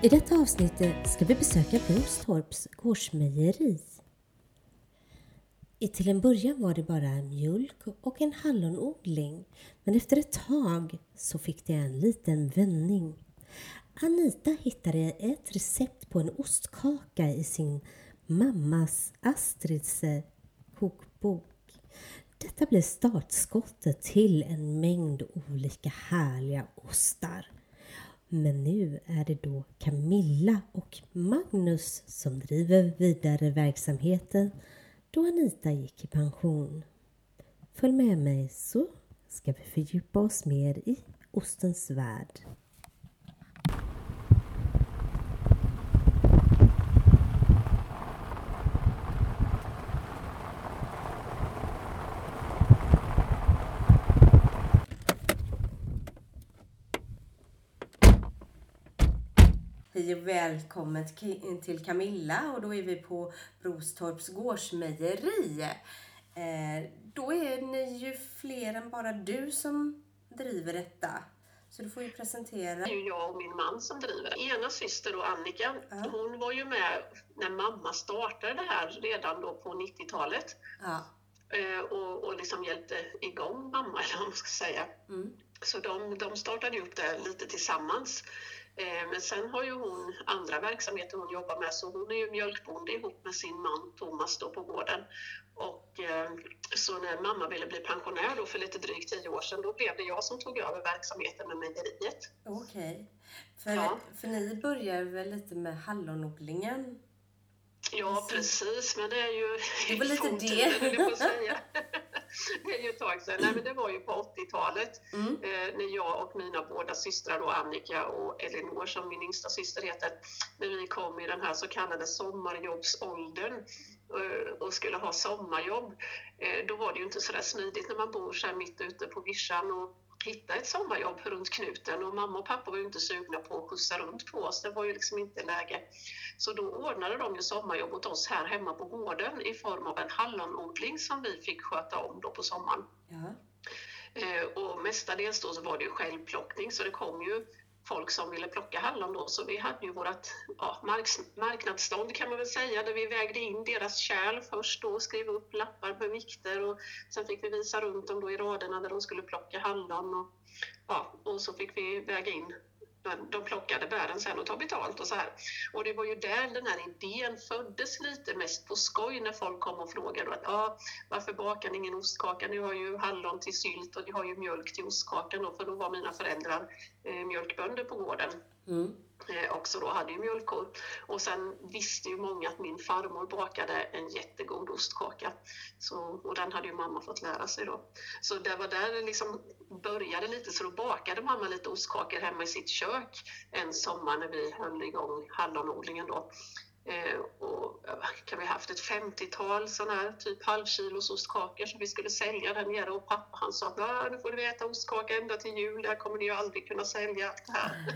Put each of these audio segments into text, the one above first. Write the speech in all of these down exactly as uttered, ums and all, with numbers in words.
I detta avsnittet ska vi besöka Brostorps gårdsmejeri. I till en början var det bara mjölk och en hallonodling, men efter ett tag så fick det en liten vändning. Anita hittade ett recept på en ostkaka i sin mammas Astrids kokbok. Detta blev startskottet till en mängd olika härliga ostar. Men nu är det då Camilla och Magnus som driver vidare verksamheten då Anita gick i pension. Följ med mig så ska vi fördjupa oss mer i ostens värld. Hej och välkommen till Camilla, och då är vi på Brostorps gårdsmejeri. Eh, då är ni ju fler än bara du som driver detta. Så du får ju presentera. Det är ju jag och min man som driver. Ena syster då, Annika, ja. Hon var ju med när mamma startade det här redan då på nittiotalet. Ja. Eh, och, och liksom hjälpte igång mamma, eller vad man ska säga. Mm. Så de, de startade upp det lite tillsammans. Men sen har ju hon andra verksamheter hon jobbar med, så hon är ju mjölkbonde ihop med sin man Thomas då på gården. Och så när mamma ville bli pensionär då för lite drygt tio år sedan, då blev det jag som tog över verksamheten med mejeriet. Okej, okay. för, ja. för ni börjar väl lite med hallonodlingen? Ja, så. Precis, men det är ju... Det var lite det. det får säga. Det är ju ett tag sedan. Nej, men det var ju på åttiotalet mm. eh, när jag och mina båda systrar då, Annika och Elinor som min yngsta syster heter, när vi kom i den här så kallade sommarjobbsåldern eh, och skulle ha sommarjobb. Eh, då var det ju inte så där smidigt när man bor så här mitt ute på vischan och hitta ett sommarjobb runt knuten, och mamma och pappa var ju inte sugna på att skjutsa runt på oss, det var ju liksom inte läge. Så då ordnade de ju sommarjobb åt oss här hemma på gården i form av en hallonodling som vi fick sköta om då på sommaren. Ja. Eh, och mestadels då så var det ju självplockning, så det kom ju folk som ville plocka hallon då, så vi hade ju vårat ja, mark- marknadsstånd kan man väl säga, där vi vägde in deras kärl först då, skrev upp lappar med vikter, och sen fick vi visa runt dem då i raderna där de skulle plocka hallon, och, ja, och så fick vi väga in de plockade bären sen och ta betalt och så här. Och det var ju där den här idén föddes lite mest på skoj när folk kom och frågade att ah, varför bakar ni ingen ostkaka? Ni har ju hallon till sylt och ni har ju mjölk till ostkakan då, för då var mina föräldrar eh, mjölkbönder på gården. Mm. Eh, också då hade ju mjölkkor. Och sen visste ju många att min farmor bakade en jättegod ostkaka. Så, och den hade ju mamma fått lära sig då. Så det var där det liksom började lite, så då bakade mamma lite ostkakor hemma i sitt kök en sommar när vi höll igång hallonodlingen då. Eh, och kan vi haft ett femtiotal sådana här typ halvkilos ostkakor som vi skulle sälja där nere, och pappa han sa att nu får du äta ostkaka ända till jul, där kommer ni ju aldrig kunna sälja allt det här.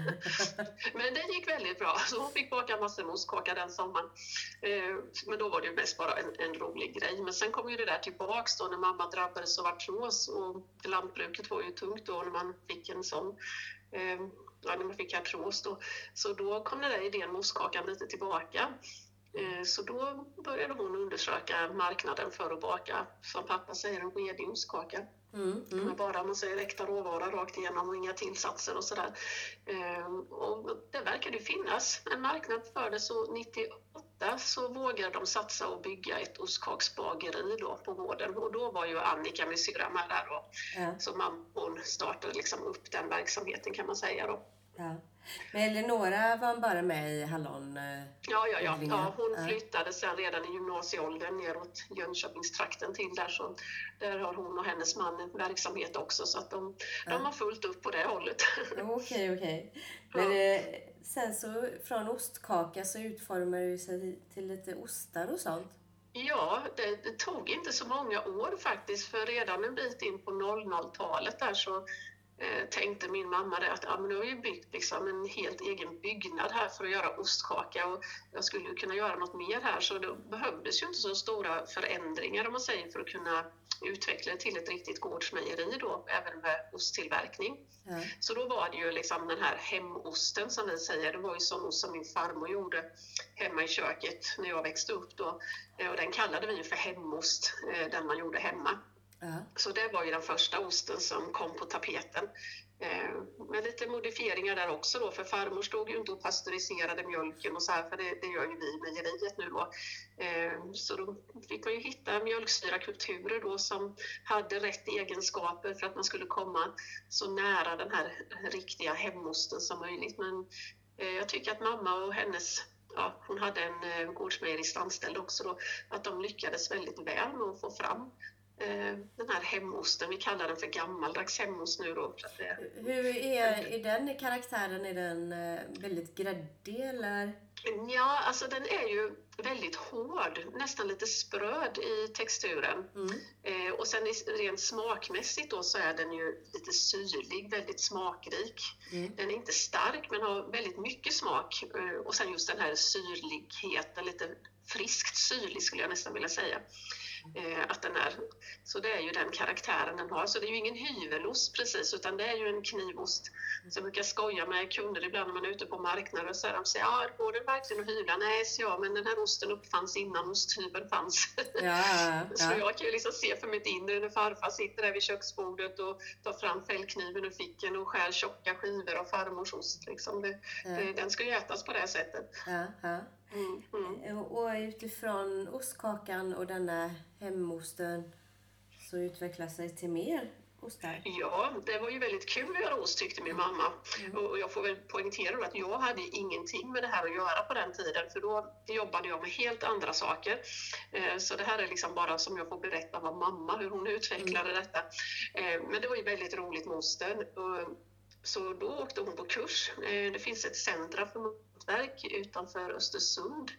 Men det gick väldigt bra, så hon fick baka massor med ostkaka den sommaren. Eh, men då var det ju mest bara en, en rolig grej. Men sen kom ju det där tillbaks då när mamma drabbades av artros, och lantbruket var ju tungt då när man fick en sån eh, Ja, när man fick artros då. Så då kom den där idén med ostkakan lite tillbaka. Eh, så då började hon undersöka marknaden för att baka, som pappa säger, en redig ostkaka. Mm, mm. Med bara man säger äkta råvara rakt igenom och inga tillsatser och sådär. Eh, och det verkade finnas en marknad för det, så nittioåtta så vågade de satsa och bygga ett ostkaksbageri då på gården. Och då var ju Annika med syrra med där då. Ja. Så man, hon startade liksom upp den verksamheten kan man säga då. Ja. Men Eleonora var bara med i hallon? Ja, ja, ja. ja hon ja. flyttade sen redan i gymnasieåldern neråt Jönköpingstrakten till där, så där har hon och hennes man en verksamhet också, så att de, ja. de har fullt upp på det hållet. Okej, okej. Okay, okay. Men ja. sen så från ostkaka så utformar du sig till lite ostar och sånt? Ja, det, det tog inte så många år faktiskt, för redan en bit in på noll noll-talet där så eh, tänkte min mamma det att ja, men nu har vi byggt liksom en helt egen byggnad här för att göra ostkaka och jag skulle ju kunna göra något mer här, så det behövdes ju inte så stora förändringar om man säger för att kunna utveckla det till ett riktigt gårdsmejeri då, även med osttillverkning. Ja. Så då var det ju liksom den här hemosten som vi säger, det var ju sån ost som min farmor gjorde hemma i köket när jag växte upp då. Och den kallade vi ju för hemost, den man gjorde hemma. Ja. Så det var ju den första osten som kom på tapeten. Med lite modifieringar där också då, för farmor stod ju inte och pasteuriserade mjölken och så här, för det, det gör ju vi i mejeriet nu då. Så då fick man ju hitta mjölksyrakulturer då som hade rätt egenskaper för att man skulle komma så nära den här riktiga hemosten som möjligt. Men jag tycker att mamma och hennes, ja, hon hade en gårdsmejerist anställd också då, att de lyckades väldigt väl med att få fram den här hemosten. Vi kallar den för gammaldags hemost nu då. Hur är, är den i karaktären? Är den väldigt gräddig eller? Ja, alltså den är ju väldigt hård, nästan lite spröd i texturen. Mm. Eh, och sen rent smakmässigt då så är den ju lite syrlig, väldigt smakrik. Mm. Den är inte stark men har väldigt mycket smak. Eh, och sen just den här syrligheten, lite friskt syrlig skulle jag nästan vilja säga. Eh, att den är. Så det är ju den karaktären den har. Så det är ju ingen hyvelost precis, utan det är ju en knivost. Så jag brukar skoja med kunder ibland när man är ute på marknaden och så de säger, ja, går den verkligen att hyvla? Nej, så ja, men den här osten uppfanns innan osthyveln fanns. Ja, ja, ja. Så jag kan ju liksom se för mitt inre när farfar sitter där vid köksbordet och tar fram fällkniven och ficken och skär tjocka skivor av farmors ost. Liksom. Det, ja. det, den ska ju ätas på det sättet. Ja, ja. Mm, mm. Och utifrån ostkakan och denna hemosten så utvecklar sig till mer ostar? Ja, det var ju väldigt kul att göra ost tyckte min mamma. Mm. Och jag får väl poängtera att jag hade ingenting med det här att göra på den tiden, för då jobbade jag med helt andra saker. Så det här är liksom bara som jag får berätta vad mamma, hur hon utvecklade mm. detta. Men det var ju väldigt roligt med osten. Så då åkte hon på kurs. Det finns ett centra för matverk utanför Östersund,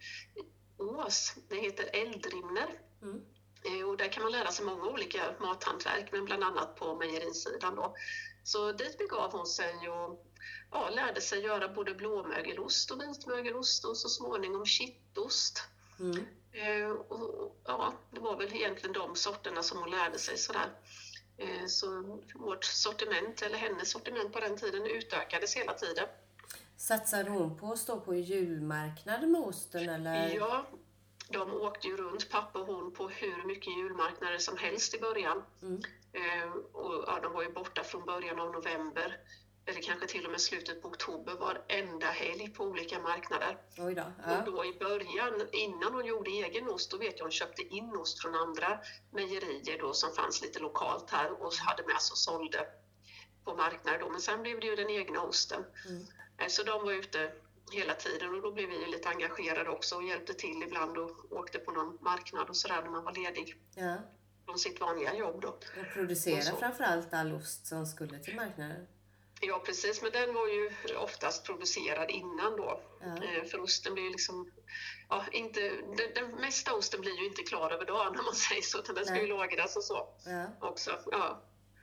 Ås. Det heter Eldrimner. Mm. Och där kan man lära sig många olika mathantverk, men bland annat på mejerisidan då. Så dit begav hon sig och ja, lärde sig göra både blåmögelost och vitmögelost och så småningom kittost. Mm. Eh, och, ja, det var väl egentligen de sorterna som hon lärde sig sådär. Eh, så vårt sortiment, eller hennes sortiment på den tiden, utökades hela tiden. Satsade hon på att stå på julmarknad med osten eller? Ja. De åkte ju runt, pappa och hon, på hur mycket julmarknader som helst i början. Mm. Eh, och ja, de var ju borta från början av november, eller kanske till och med slutet på oktober, varenda helg på olika marknader. Oj då, ja. Och då i början, innan hon gjorde egen ost, då vet jag hon köpte in ost från andra mejerier då, som fanns lite lokalt här och hade med sig och sålde på marknader då. Men sen blev det ju den egna osten. Mm. Eh, så de var ute hela tiden och då blev vi lite engagerade också och hjälpte till ibland och åkte på någon marknad och sådär när man var ledig. Ja. Från sitt vanliga jobb då. Och producera och framförallt all ost som skulle till marknaden. Ja precis, men den var ju oftast producerad innan då. Ja. För osten blir ju liksom, ja inte, den, den mesta osten blir ju inte klar över dagen när man säger så, utan den ska ju lagras och så ja. också. Ja.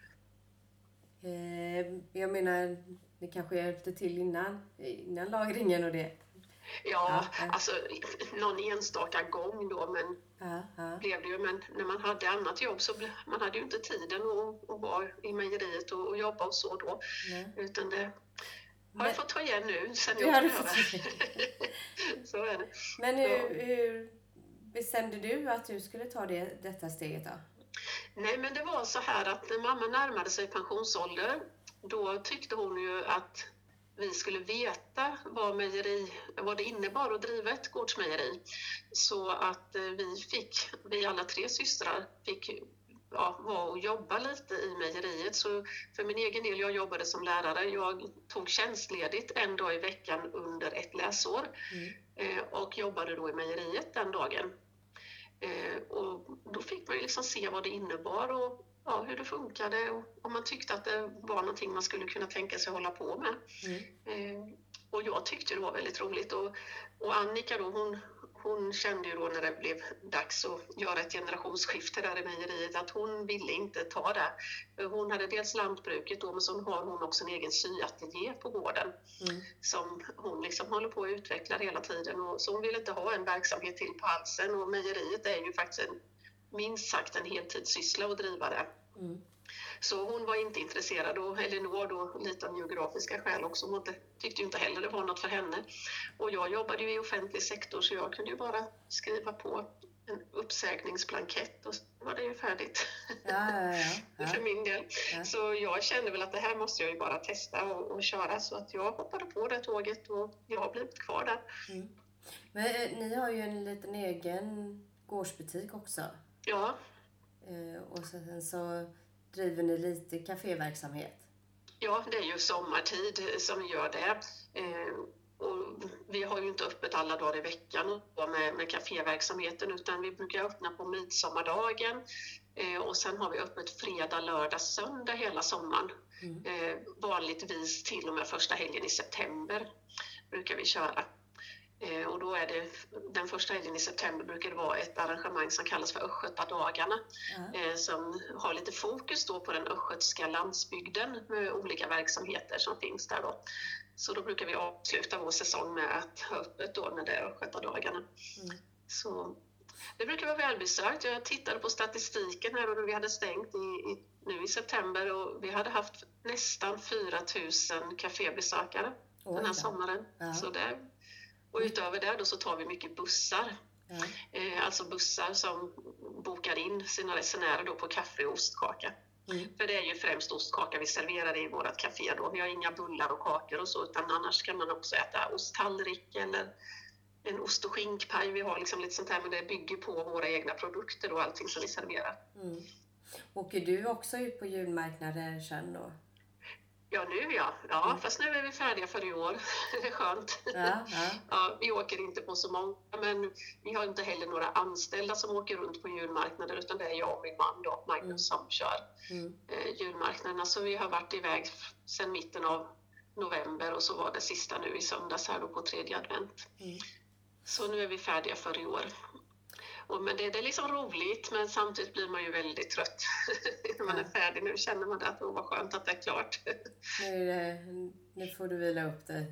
Eh, jag menar, det kanske hjälpte till innan, innan lagringen och det. Ja, ja, alltså någon enstaka gång då, men ja, ja. blev det ju, men när man hade annat jobb så ble, man hade ju inte tiden att, att vara i mejeriet och, och jobba och så då. Nej. Utan det har men, jag fått ta igen nu sen jag över. Så är det. Men hur, hur bestämde du att du skulle ta det, detta steget då? Nej, men det var så här att när mamma närmade sig pensionsålder, då tyckte hon ju att vi skulle veta vad, mejeri, vad det innebar att driva ett gårdsmejeri. Så att vi fick, vi alla tre systrar fick ja, vara och jobba lite i mejeriet. Så för min egen del, jag jobbade som lärare. Jag tog tjänstledigt en dag i veckan under ett läsår. Mm. Och jobbade då i mejeriet den dagen. Och då fick man ju liksom se vad det innebar och ja, hur det funkade och om man tyckte att det var någonting man skulle kunna tänka sig hålla på med. Mm. Eh, och jag tyckte det var väldigt roligt. Och, och Annika då, hon, hon kände ju då när det blev dags att göra ett generationsskifte där i mejeriet att hon ville inte ta det. Hon hade dels lantbruket då, men så har hon också en egen syateljé på gården mm. som hon liksom håller på att utveckla hela tiden. Och, så hon ville inte ha en verksamhet till på halsen, och mejeriet är ju faktiskt en, minst sagt en heltidssyssla att driva det. Mm. Så hon var inte intresserad, och Elinor då lite av geografiska skäl också, hon tyckte ju inte heller det var något för henne. Och jag jobbade ju i offentlig sektor, så jag kunde ju bara skriva på en uppsägningsblankett och så var det ju färdigt. Ja, ja, ja, ja. För min del. Ja. Så jag kände väl att det här måste jag ju bara testa och, och köra, så att jag hoppade på det tåget och jag har blivit kvar där. Mm. Men eh, ni har ju en liten egen gårdsbutik också. Ja. Eh, och sen så driver ni lite kaféverksamhet? Ja, det är ju sommartid som vi gör det. Eh, och vi har ju inte öppet alla dagar i veckan med, med kaféverksamheten, utan vi brukar öppna på midsommardagen. Eh, och sen har vi öppet fredag, lördag, söndag hela sommaren. Mm. Eh, vanligtvis till och med första helgen i september brukar vi köra. Eh, och då är det, den första helgen i september brukar det vara ett arrangemang som kallas för Östgötadagarna. Mm. Eh, som har lite fokus då på den östgötska landsbygden med olika verksamheter som finns där då. Så då brukar vi avsluta vår säsong med att ha öppet då när det är Östgötadagarna. Mm. Så det brukar vara välbesökt. Jag tittade på statistiken här och vi hade stängt i, i, nu i september och vi hade haft nästan fyra tusen kafébesökare oh, den här ja. sommaren. Ja. Så det, och utöver det då så tar vi mycket bussar. Ja. Eh, alltså bussar som bokar in sina resenärer då på kaffe och ostkaka. Mm. För det är ju främst ostkaka vi serverar i vårt café då. Vi har inga bullar och kakor och så, utan annars kan man också äta osttallrik eller en ost- och skinkpaj. Vi har liksom lite sånt här, men det bygger på våra egna produkter och allting som vi serverar. Mm. Åker du också ut på julmarknader sen då? Ja, nu ja. Ja, mm. Fast nu är vi färdiga för i år. Det är skönt. Ja, ja. Ja, vi åker inte på så många, men vi har inte heller några anställda som åker runt på julmarknader, utan det är jag och min man då, Magnus, mm. som kör mm. eh, julmarknaderna. Så vi har varit iväg sedan mitten av november och så var det sista nu i söndags här då på tredje advent. Mm. Så nu är vi färdiga för i år. Och, men det, det är liksom roligt, men samtidigt blir man ju väldigt trött när man är färdig. Nu känner man att det var skönt att det är klart. Nu, det, nu får du vila upp det.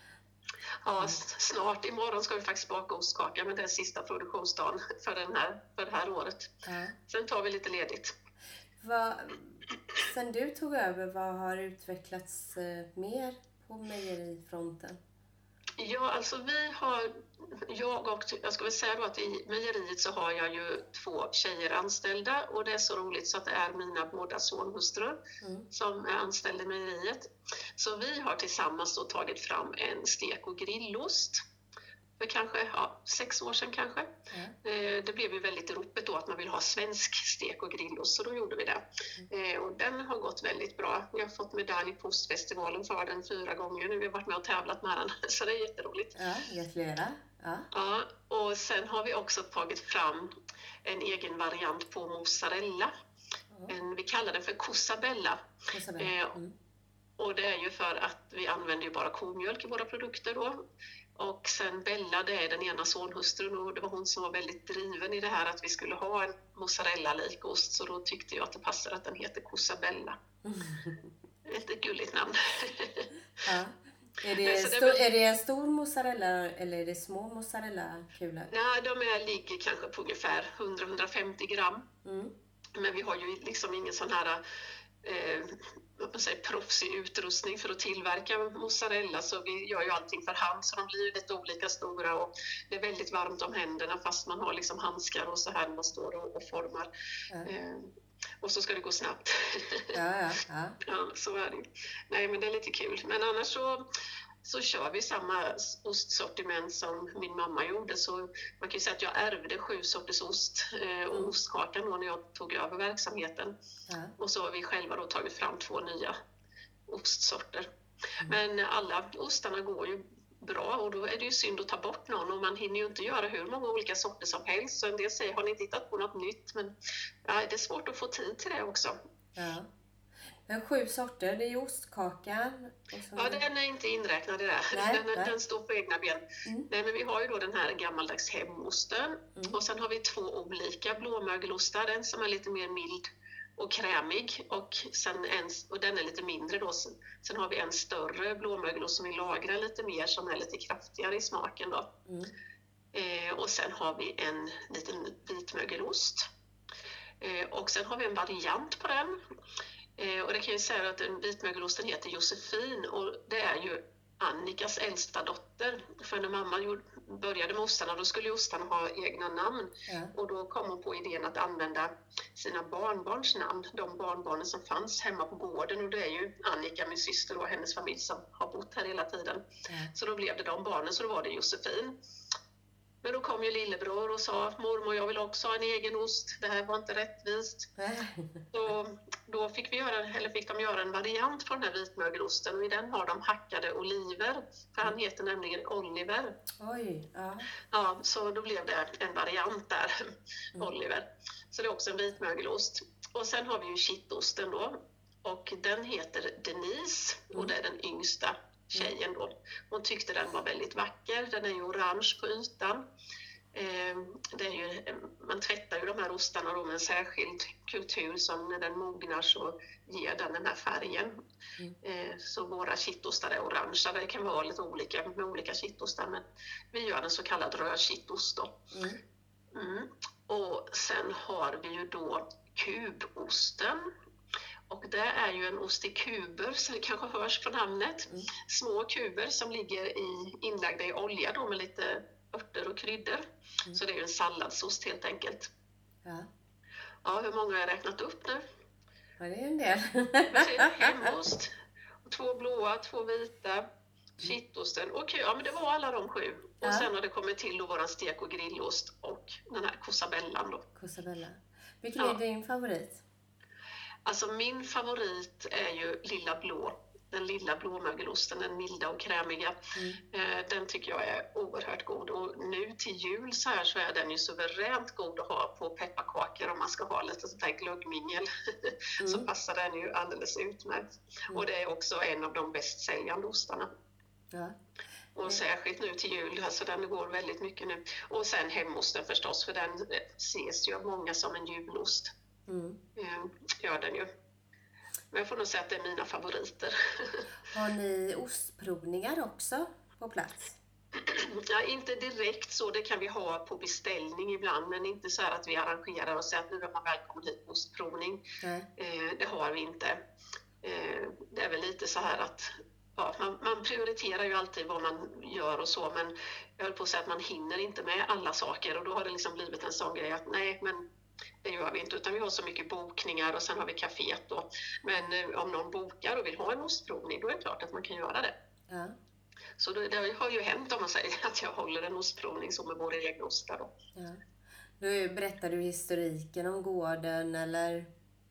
Ja, snart. Imorgon ska vi faktiskt baka ostkaka, men det är sista produktionsdagen för, den här, för det här året. Ja. Sen tar vi lite ledigt. Vad, sen du tog över, vad har utvecklats mer på mejerifronten? Ja, alltså vi har, jag och, jag ska väl säga då att i mejeriet så har jag ju två tjejer anställda och det är så roligt så att det är mina båda sonhustrur mm. som är anställda i mejeriet. Så vi har tillsammans då tagit fram en stek- och grillost för kanske ja, sex år sedan kanske. Mm. Det blev ju väldigt ropet då att man vill ha svensk stek- och grillost, så då gjorde vi det. Mm. Och den har gått väldigt bra. Vi har fått medalj på Ostfestivalen för den fyra gånger nu. Vi har varit med och tävlat med den, så det är jätteroligt. Ja, gratulerar. Ja. Ja, och sen har vi också tagit fram en egen variant på mozzarella. Mm. En, vi kallar den för Cosabella. Cosabella. Mm. Och det är ju för att vi använder ju bara komjölk i våra produkter då. Och sen Bella, det är den ena sonhustrun och det var hon som var väldigt driven i det här att vi skulle ha en mozzarella-lik ost, så då tyckte jag att det passade att den heter Cosabella. Mm. Ett gulligt namn. Ja. Är det, sto- det var... är det en stor mozzarella eller är det små mozzarella-kulor? Nej, de är, ligger kanske på ungefär hundra till hundrafemtio gram. Mm. Men vi har ju liksom ingen sån här eh, vad säger, proffsig utrustning för att tillverka mozzarella, så vi gör ju allting för hand, så de blir lite olika stora och det är väldigt varmt om händerna fast man har liksom handskar och så här när man står och, och formar. Ja. Eh, och så ska det gå snabbt. Ja, ja, ja. Ja, så är det. Nej, men det är lite kul. Men annars så så kör vi samma ostsortiment som min mamma gjorde. Så man kan ju säga att jag ärvde sju sorters ost eh, och mm. ostkakan då när jag tog över verksamheten. Ja. Och så har vi själva då tagit fram två nya ostsorter. Mm. Men alla ostarna går ju bra och då är det ju synd att ta bort någon och man hinner ju inte göra hur många olika sorter som helst. Så en del säger, har ni tittat på något nytt? Men ja, det är svårt att få tid till det också. Ja. Men sju sorter, det är ju ostkakan. Så... Ja, den är inte inräknad i det. Nej, den, nej. den står på egna ben. Mm. Nej, men vi har ju då den här gammaldags hemosten. Mm. Och sen har vi två olika blåmögelostar. Den som är lite mer mild och krämig. Och, sen en, och den är lite mindre då. Sen, sen har vi en större blåmögelost som vi lagrar lite mer, som är lite kraftigare i smaken då. Mm. Eh, och sen har vi en liten vitmögelost. Eh, och sen har vi en variant på den. Eh, och det kan jag säga att den vitmögelosten heter Josefin, och det är ju Annikas äldsta dotter. För när mamma gjorde, började med ostarna, då skulle ostarna ha egna namn. Ja. Och då kom hon på idén att använda sina barnbarns namn, de barnbarnen som fanns hemma på gården. Och det är ju Annika, min syster och hennes familj, som har bott här hela tiden. Ja. Så då blev det de barnen, så då var det Josefin. Men då kom ju lillebror och sa, mormor, jag vill också ha en egen ost. Det här var inte rättvist. Så då fick, vi göra, eller fick de göra en variant på den här vitmögelosten. Och i den har de hackade oliver. För han heter nämligen Oliver. Oj, ja. Ja, så då blev det en variant där, mm. Oliver. Så det är också en vitmögelost. Och sen har vi ju kittosten då. Och den heter Denise. Mm. Och det är den yngsta tjejen då. Hon tyckte den var väldigt vacker. Den är ju orange på ytan. Eh, det är ju, man tvättar ju de här ostarna då med en särskild kultur, som när den mognar så ger den den här färgen. Mm. Eh, så våra kittostar är orangea. Det kan vara lite olika med olika kittostar, men vi gör en så kallad röd kittost då. Mm. Mm. Och sen har vi ju då kubosten. Och det är ju en ost i kuber, så det kanske hörs på namnet. Mm. Små kuber som ligger i, inlagda i olja då, med lite örter och kryddor. Mm. Så det är ju en salladsost helt enkelt. Ja. Ja, hur många har jag räknat upp nu? Ja, det är en del. Hemost, två blåa, två vita, kittosten. Och ja, men det var alla de sju. Ja. Och sen har det kommit till då våran stek- och grillost och den här kosabellan då. Kosabella. Vilken ja. är din favorit? Alltså min favorit är ju lilla blå. Den lilla blåmögelosten, den milda och krämiga. Mm. Den tycker jag är oerhört god. Och nu till jul så här så är den ju suveränt god att ha på pepparkakor om man ska ha lite sånt där glöggmingel. Mm. Så passar den ju alldeles utmärkt. Mm. Och det är också en av de bäst säljande ostarna. Ja. Och särskilt nu till jul, alltså den går väldigt mycket nu. Och sen hemosten förstås, för den ses ju av många som en julost. Mm. Gör den ju. Men jag får nog säga att det är mina favoriter. Har ni ostprovningar också på plats? Ja, inte direkt så. Det kan vi ha på beställning ibland. Men inte så här att vi arrangerar och säger att nu är man välkommen hit på ostprovning. Mm. Eh, det har vi inte. Eh, det är väl lite så här att ja, man, man prioriterar ju alltid vad man gör och så. Men jag höll på att säga att man hinner inte med alla saker. Och då har det liksom blivit en sån grej att nej, men det gör vi inte, utan vi har så mycket bokningar och sen har vi kaféet då. Men eh, om någon bokar och vill ha en ostprovning, då är det klart att man kan göra det. Ja. Så det, det har ju hänt, om man säger, att jag håller en ostprovning som med våra egna ostar då. Ja. Nu berättar du historiken om gården eller?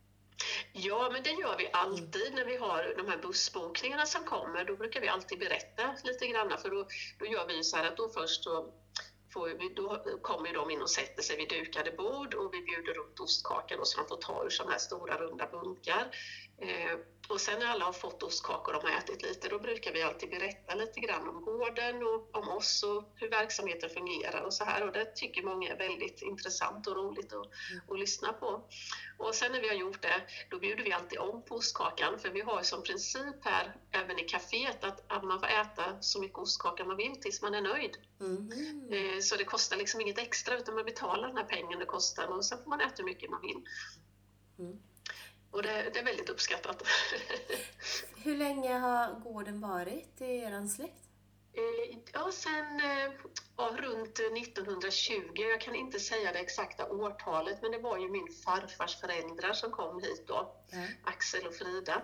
Ja, men det gör vi alltid mm. när vi har de här bussbokningarna som kommer. Då brukar vi alltid berätta lite grann, för då, då gör vi så här att då först så får vi, då kommer de in och sätter sig vid dukade bord och vi bjuder upp ostkakor då, så de får ta ur sådana här stora runda bunkar. Eh, och sen när alla har fått ostkakor och de har ätit lite, då brukar vi alltid berätta lite grann om gården och om oss och hur verksamheten fungerar och så här. Och det tycker många är väldigt intressant och roligt att, mm. att lyssna på. Och sen när vi har gjort det, då bjuder vi alltid om på ostkakan. För vi har ju som princip här, även i kaféet, att, att man får äta så mycket ostkaka man vill tills man är nöjd. Mm. Eh, så det kostar liksom inget extra, utan man betalar den här pengen det kostar och sen får man äta hur mycket man vill. Mm. Och det, det är väldigt uppskattat. Hur länge har gården varit i er släkt? Ja, sen ja, runt nittonhundratjugo. Jag kan inte säga det exakta årtalet, men det var ju min farfars föräldrar som kom hit då. Mm. Axel och Frida.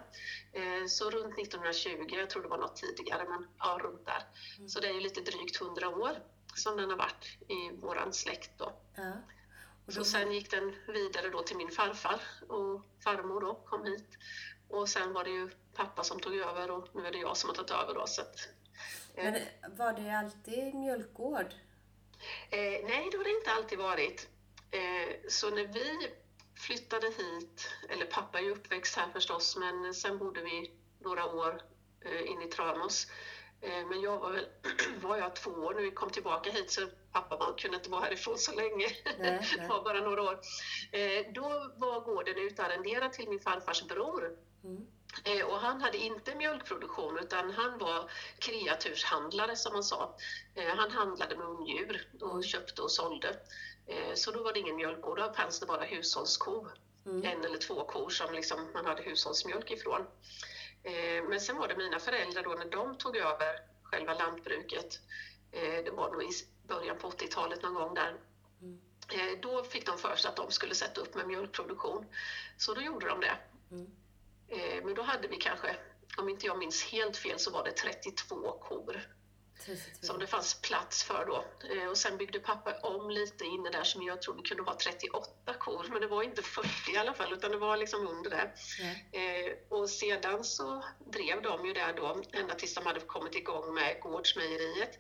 Så runt nittonhundratjugo, jag tror det var något tidigare, men ja, runt där. Mm. Så det är ju lite drygt hundra år som den har varit i våran släkt då. Mm. Så sen gick den vidare då till min farfar och farmor då kom hit. Och sen var det ju pappa som tog över och nu är det jag som har tagit över då. Så att, eh. Men var det alltid mjölkgård? Eh, nej, det har det inte alltid varit. Eh, så när vi flyttade hit, eller pappa är ju uppväxt här förstås, men sen bodde vi några år eh, in i Tranås. Eh, men jag var väl, var jag två år när vi kom tillbaka hit, så pappa man kunde inte vara härifrån så länge. Nej, nej. Det var bara några år. Eh, då var gården utarrenderad till min farfars bror. Mm. Eh, och han hade inte mjölkproduktion, utan han var kreaturshandlare som man sa. Eh, han handlade med ungdjur och mm. köpte och sålde. Eh, så då var det ingen mjölkgård, då fanns det bara hushållskor. Mm. En eller två kor som liksom man hade hushållsmjölk ifrån. Eh, men sen var det mina föräldrar då, när de tog över själva lantbruket. Eh, det var nog i början på åttiotalet någon gång där. Mm. Eh, då fick de för sig att de skulle sätta upp med mjölkproduktion. Så då gjorde de det. Mm. Eh, men då hade vi kanske, om inte jag minns helt fel, så var det trettiotvå kor. trettiotvå. Som det fanns plats för då. Eh, och sen byggde pappa om lite inne där, som jag trodde kunde ha trettioåtta kor. Men det var inte fyrtio i alla fall, utan det var liksom under det. Mm. Eh, och sedan så drev de ju där då, ända tills de hade kommit igång med gårdsmejeriet.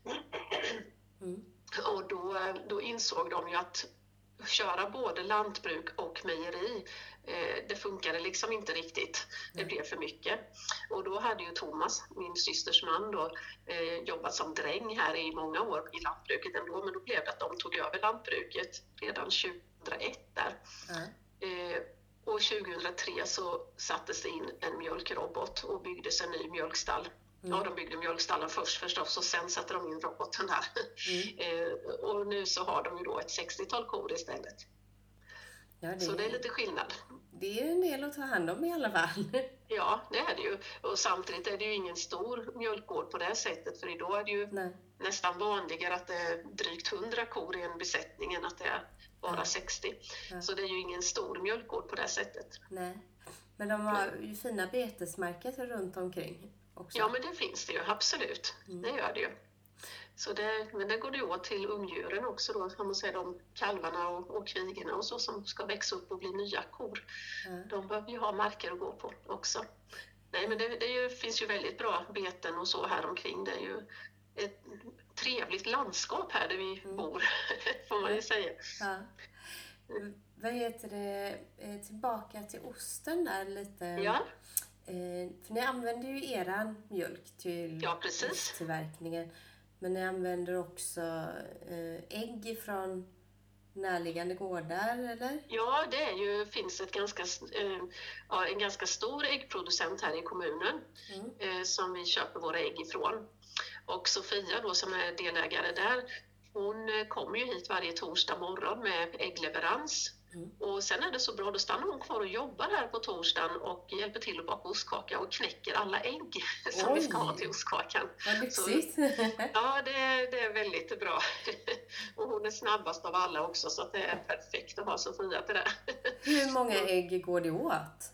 Mm. Och då, då insåg de ju att köra både lantbruk och mejeri, eh, det funkade liksom inte riktigt. Det blev för mycket. Och då hade ju Thomas, min systers man, då, eh, jobbat som dräng här i många år i lantbruket ändå. Men då blev det att de tog över lantbruket redan tjugohundraett där. Mm. Eh, och tjugohundratre så sattes det in en mjölkrobot och byggdes en ny mjölkstall. Mm. Ja, de byggde mjölkstallen först förstås, och sen satte de in roboten där. Mm. eh, och nu så har de ju då ett sextiotal kor istället. Ja, det så är, det är lite skillnad. Det är ju en del att ta hand om i alla fall. Ja, det är det ju. Och samtidigt är det ju ingen stor mjölkgård på det sättet. För idag är det ju Nej. nästan vanligare att det är drygt hundra kor i en besättning än att det är bara ja. sextio. Ja. Så det är ju ingen stor mjölkgård på det sättet. Nej. Men de har ju fina betesmarker runt omkring också. Ja, men det finns det ju, absolut. Mm. Det gör det ju. Så det, men det går det åt till ungdjuren också då, kan man säga, de kalvarna och, och kvigorna och så som ska växa upp och bli nya kor. Mm. De behöver ju ha marker att gå på också. Nej, men det, det är ju, finns ju väldigt bra beten och så här omkring. Det är ju ett trevligt landskap här där vi mm. bor, får man ju säga. Ja. Mm. Vad heter det, tillbaka till osten där lite. Ja. Eh, för ni använder ju eran mjölk till ja, precis. osttillverkningen. Men ni använder också eh, ägg från närliggande gårdar, eller? Ja, det är ju, finns ett ganska, eh, ja, en ganska stor äggproducent här i kommunen mm. eh, som vi köper våra ägg ifrån. Och Sofia då, som är delägare där, hon kommer ju hit varje torsdag morgon med äggleverans. Mm. Och sen är det så bra, då stannar hon kvar och jobbar här på torsdagen och hjälper till att baka ostkaka och knäcker alla ägg som Oj. vi ska ha till ostkakan. Vad lyxigt! Ja, det är, det är väldigt bra. Och hon är snabbast av alla också, så att det är perfekt att ha Sofia till det. Hur många ägg går det åt?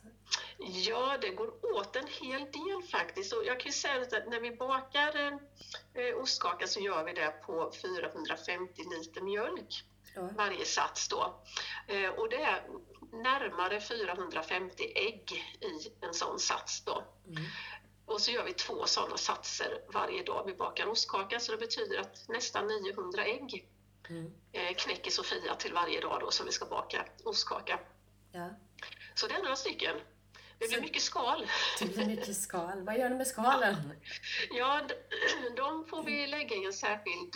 Ja, det går åt en hel del faktiskt. Och jag kan ju säga att när vi bakar eh, ostkaka så gör vi det på fyrahundrafemtio liter mjölk. Ja. Varje sats då. Eh, och det är närmare fyrahundrafemtio ägg i en sån sats då. Mm. Och så gör vi två sådana satser varje dag vi bakar ostkaka, så det betyder att nästan niohundra ägg mm. eh, knäcker Sofia till varje dag då som vi ska baka ostkaka. Ja. Så det är några stycken. Det blir mycket skal. Det blir mycket skal. Vad gör ni med skalen? Ja, de får vi lägga i en särskild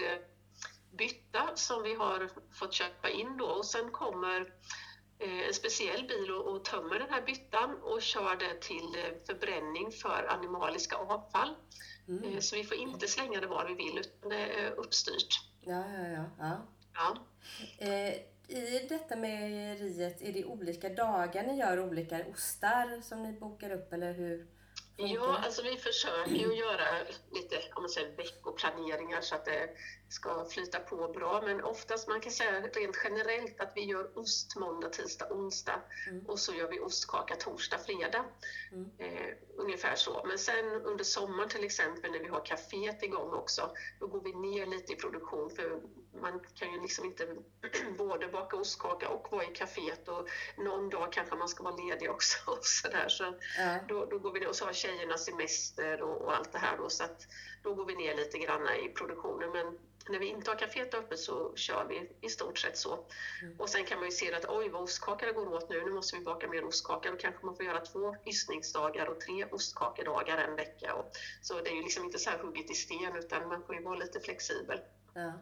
bytta som vi har fått köpa in då. Och sen kommer en speciell bil och tömmer den här byttan och kör det till förbränning för animaliska avfall. Mm. Så vi får inte slänga det var vi vill, utan det är uppstyrt. Ja, ja, ja. ja. ja. Eh, I detta mejeriet, är det olika dagar ni gör olika ostar som ni bokar upp, eller hur? Ja, alltså vi försöker ju göra lite, om man säger, veckoplaneringar så att det ska flyta på bra. Men oftast, man kan säga rent generellt att vi gör ost måndag, tisdag, onsdag. Mm. Och så gör vi ostkaka torsdag, fredag. Mm. Eh, ungefär så. Men sen under sommaren till exempel, när vi har kaféet igång också, då går vi ner lite i produktion. För man kan ju liksom inte både baka ostkaka och vara i kaféet. Och någon dag kanske man ska vara ledig också. Och så där. Så ja. då, då går vi ner, och så har tjejerna semester och, och allt det här. Då, så att då går vi ner lite grann i produktionen. Men när vi inte har kaféet öppet så kör vi i stort sett så. Mm. Och sen kan man ju se att oj vad ostkakor det går åt nu, nu måste vi baka mer ostkakor. Och kanske man får göra två ystningsdagar och tre ostkakedagar en vecka. Och, så det är ju liksom inte så här hugget i sten utan man får ju vara lite flexibel. Ja.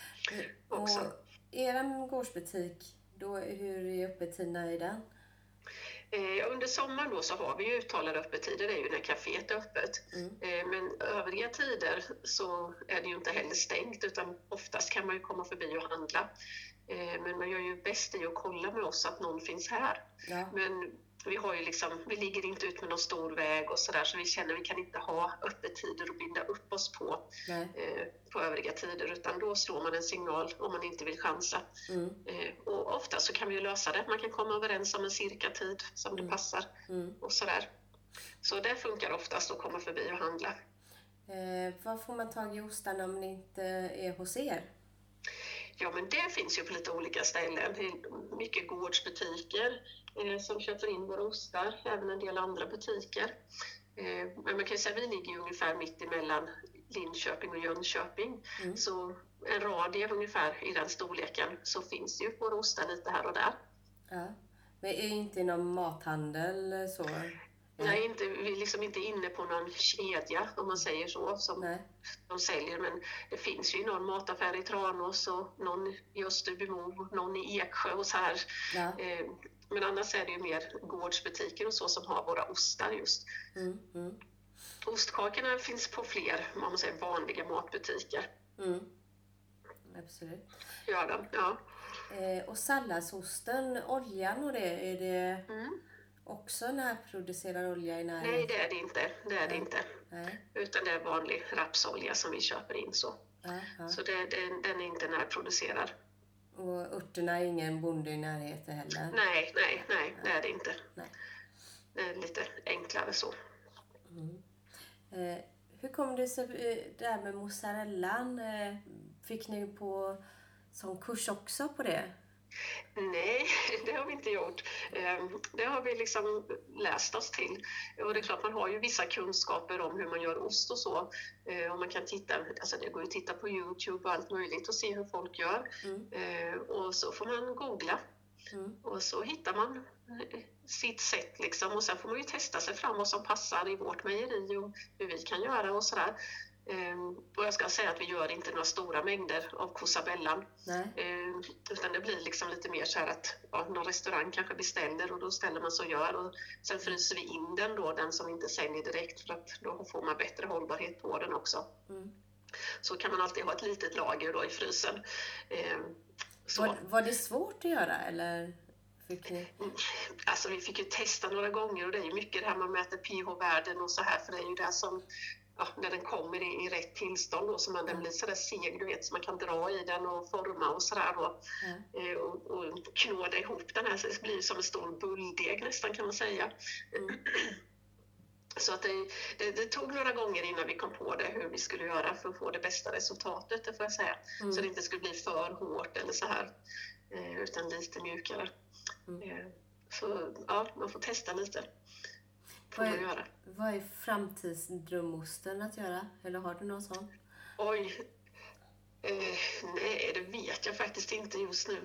Också. Och er gårdsbutik, då, hur är öppettiderna i den? Eh, under sommaren då så har vi ju uttalade öppettider, det är ju när kaféet är öppet. Mm. Eh, men övriga tider så är det ju inte heller stängt utan oftast kan man ju komma förbi och handla. Eh, men man gör ju bäst i att kolla med oss att någon finns här. Ja. Men vi har ju liksom, vi ligger inte ut med någon stor väg och sådär så vi känner att vi kan inte ha öppettider och binda upp oss på, eh, på övriga tider utan då slår man en signal om man inte vill chansa. Mm. Eh, och ofta så kan vi ju lösa det, man kan komma överens om en cirka tid som Mm. det passar Mm. och sådär. Så det funkar oftast att komma förbi och handla. Eh, var får man tag i ostarna om det inte är hos er? Ja, men det finns ju på lite olika ställen. Det är mycket gårdsbutiker eh, som köper in våra ostar, även en del andra butiker. Eh, men man kan ju säga att vi ligger ju ungefär mitt emellan Linköping och Jönköping. Mm. Så en radie ungefär i den storleken så finns ju våra ostar lite här och där. Ja. Men är inte inom mathandel så? Nej, inte, vi är liksom inte inne på någon kedja om man säger så som Nej. de säljer, men det finns ju någon mataffär i Tranås och någon i Österbymo, någon i Eksjö och så här. Ja. Eh, men annars är det ju mer gårdsbutiker och så som har våra ostar just. Mm. Mm. Ostkakorna finns på fler, om man säger vanliga matbutiker. Mm. Absolut. Gör de, ja. Eh, och salladsosten, oljan och det, är det Mm. också närproducerad olja i närheten? Nej, det är det inte. Det är det inte. Nej. Utan det är vanlig rapsolja som vi köper in så. Ja, ja. Så det, det, den är inte närproducerad. Och örterna är ingen bonde i närheten heller? Nej, nej, nej, det är det inte. Nej. Det är lite enklare så. Mm. Eh, hur kom det sig eh, det här med mozzarellan? Eh, fick ni på som kurs också på det? Nej, det har vi inte gjort. Det har vi liksom läst oss till. Och det är klart, man har ju vissa kunskaper om hur man gör ost och så. Och man kan titta, alltså det går ju att titta på YouTube och allt möjligt och se hur folk gör. Mm. Och så får man googla. Mm. Och så hittar man sitt sätt liksom. Och sen får man ju testa sig fram vad som passar i vårt mejeri och hur vi kan göra och sådär. Um, och jag ska säga att vi gör inte några stora mängder av cousabellan. Um, utan det blir liksom lite mer så här att ja, någon restaurang kanske beställer och då ställer man så och gör. Och sen fryser vi in den då, den som inte säljer direkt för att då får man bättre hållbarhet på den också. Mm. Så kan man alltid ha ett litet lager då i frysen. Um, så. Var, var det svårt att göra eller? Fick ni... Alltså vi fick ju testa några gånger och det är ju mycket det här man mäter pH-värden och så här för det är ju det som ja, när den kommer i, i rätt tillstånd då, så man, den blir sådär seg, du vet, så man kan dra i den och forma och sådär då. Mm. Och, och knåda ihop den här så det blir som en stor bulldeg nästan kan man säga. Mm. Så att det, det, det tog några gånger innan vi kom på det hur vi skulle göra för att få det bästa resultatet, det får jag säga. Mm. Så det inte skulle bli för hårt eller så här, utan lite mjukare. Mm. Så ja, man får testa lite. Vad är, göra. vad är framtidsdrömosten att göra? Eller har du någon sån? Oj, eh, nej det vet jag faktiskt inte just nu.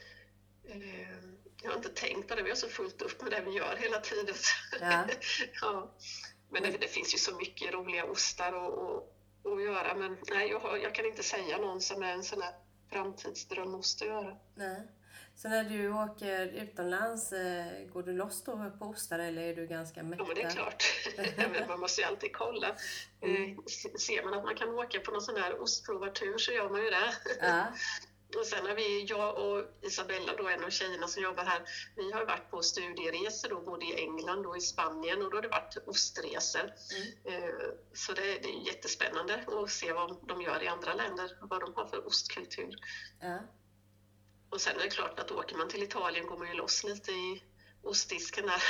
Eh, jag har inte tänkt på det, vi har så fullt upp med det vi gör hela tiden. Ja. Ja. Men det, det finns ju så mycket roliga ostar och, och, och göra. Men nej, jag, har, jag kan inte säga någon som är en sån här framtidsdrömost att göra. Nej. Så när du åker utomlands, går du loss då på ostar eller är du ganska mättad? Ja, men det är klart. Men man måste ju alltid kolla. Mm. Ser man att man kan åka på någon sån här ostprovartur så gör man ju det. Ja. Och sen har vi, jag och Isabella, då, en av tjejerna som jobbar här, vi har varit på studieresor då, både i England och i Spanien och då har det varit ostresor. Mm. Så det, det är jättespännande att se vad de gör i andra länder, vad de har för ostkultur. Ja. Och sen är det klart att åker man till Italien går man ju loss lite i ostdisken där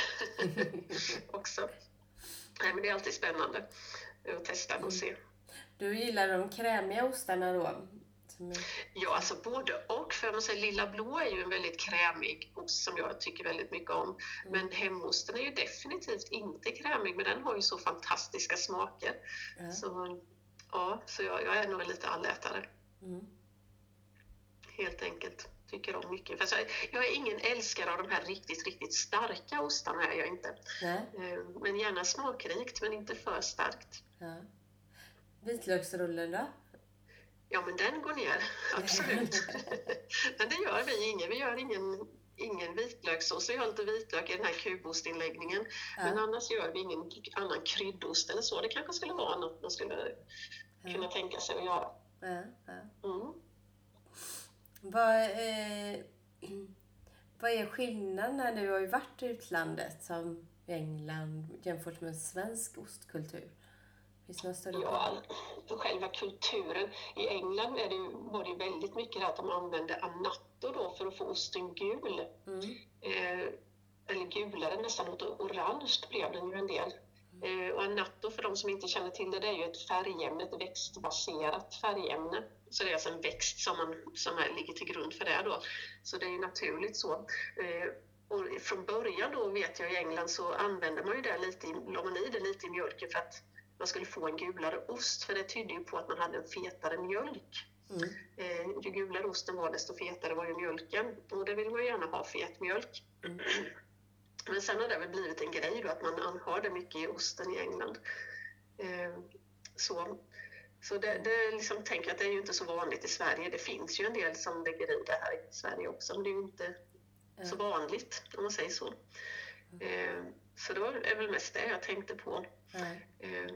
också. Nej, men det är alltid spännande att testa och se. Du gillar de krämiga ostarna då? Är... Ja, alltså både och. För man säger, Lilla Blå är ju en väldigt krämig ost som jag tycker väldigt mycket om. Mm. Men hemosten är ju definitivt inte krämig, men den har ju så fantastiska smaker. Mm. Så, ja, så jag, jag är nog lite allätare. Mm. Helt enkelt. Tycker om mycket. Fast jag, jag är ingen älskare av de här riktigt, riktigt starka ostarna är jag inte. Nej. Men gärna smakrikt, men inte för starkt. Ja. Vitlöksrullen då? Ja, men den går ner. Absolut. Men det gör vi ingen. Vi gör ingen, ingen vitlökssås. Vi har lite vitlök i den här kubostinläggningen. Ja. Men annars gör vi ingen annan kryddost eller så. Det kanske skulle vara något man skulle ja. kunna tänka sig att göra. Ja, ja. Mm. Vad, eh, vad är skillnaden när du har ju varit i utlandet som England jämfört med svensk ostkultur? Finns det någon större ja, själva kulturen. I England är det, var det väldigt mycket att de använde annatto då för att få osten gul. Mm. Eh, eller gulare, nästan något orange blev den ju en del. Mm. Eh, och annatto, för de som inte känner till det, det är ju ett färgämne, ett växtbaserat färgämne. Så det är alltså en växt som, man, som är, ligger till grund för det då. Så det är ju naturligt så. Eh, och från början då vet jag i England så använde man ju det lite, la man i det lite i mjölken för att man skulle få en gulare ost. För det tydde ju på att man hade en fetare mjölk. Mm. Eh, ju gulare osten var desto fetare var ju mjölken. Och det vill man ju gärna ha, fet mjölk. Mm. Men sen har det väl blivit en grej då att man har det mycket i osten i England. Eh, så... Så det, det liksom, tänker att det är ju inte så vanligt i Sverige. Det finns ju en del som lägger i det här i Sverige också. Men det är ju inte mm. så vanligt om man säger så. Mm. Eh, så då är väl mest det jag tänkte på. Mm. Eh,